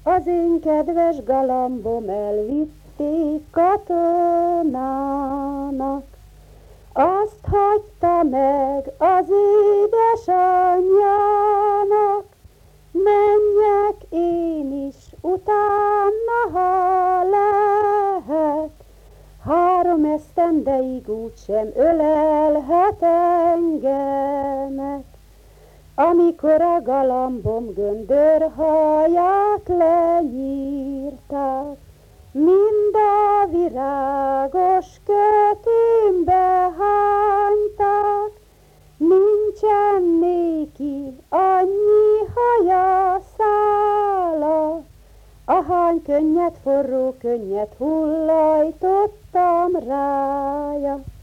Az én kedves galambom elvitték katonának, azt hagyta meg az édesanyjának. Menjek én is utána, ha lehet, 3 esztendeig úgysem ölelhet engemet. Amikor a galambom göndörhaját lenyírták, mind a virágos kötőmbe hányták, nincsen néki annyi haja, szála, ahány könnyet, forró könnyet hullajtottam rája.